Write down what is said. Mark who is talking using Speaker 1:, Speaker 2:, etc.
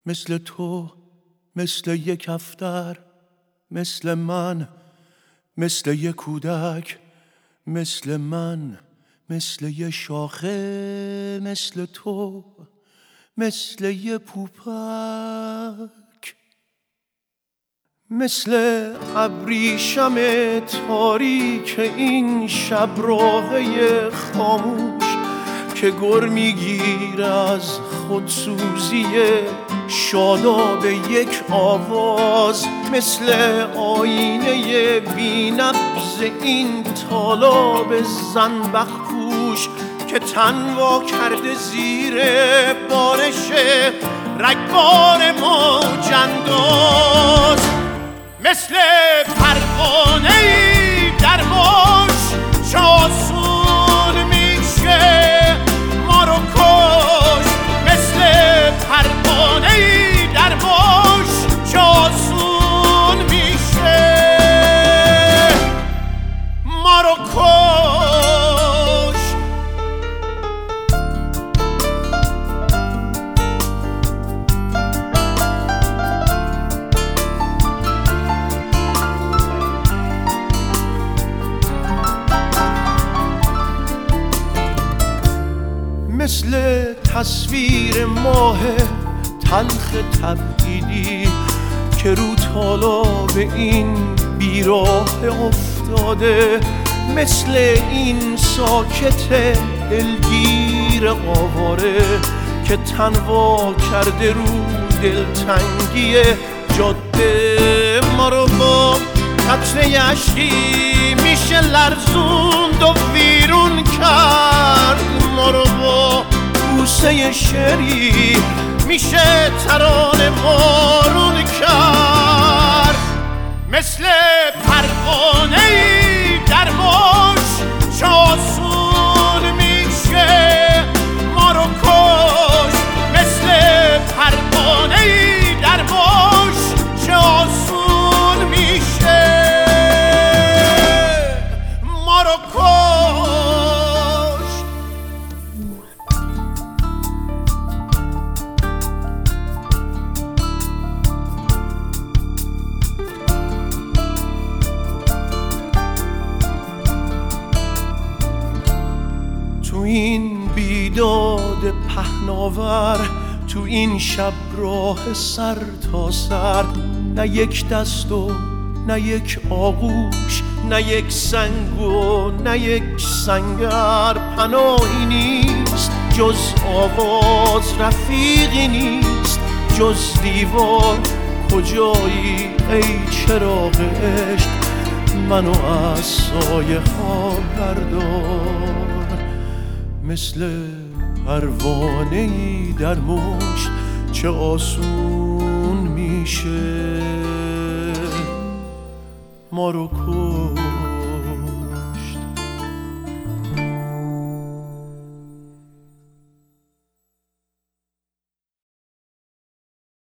Speaker 1: مثل تو، مثل یک کفتر، مثل من، مثل یک کودک، مثل من، مثل یه شاخه، مثل تو، مثل یه پوپک، مثل ابریشم تاریک این شب راهی خاموش که گر میگیره از خودسوزی شاداب یک آواز، مثل آینه بی‌نبض این طالاب زنبق پوش که تن وا کرده زیر بارش رگبار موج انداز، مثل پروانه‌ای در موج چاسون میشه ما رو کش، مثل پروانه‌ای در موج چاسون میشه ما رو کش. مثل تصویر ماه تلخ تبعیدی که رو تالاب این بیراه افتاده، مثل این ساکت دلگیر آواره که تنوا کرده رو دلتنگی جاده، ما رو با قطره اشکی میشه لرزوند و ویرون کرد، ما رو با بوسه شعری میشه ترانه وارون کرد، مثل پروانه‌ای در موج چاسون میشه ما رو کش، مثل پروانه‌ای در موج چاسون میشه ما رو کش. تو این بیداد پهناور، تو این شب راه سر تا سر، نه یک دست و نه یک آغوش، نه یک سنگ و نه یک سنگر، پناهی نیست جز آواز، رفیقی نیست جز دیوار، کجایی ای چراغ عشق منو از سایه ها بردار، مثل پروانه‌ای در مشت چه آسون میشه ما رو کش.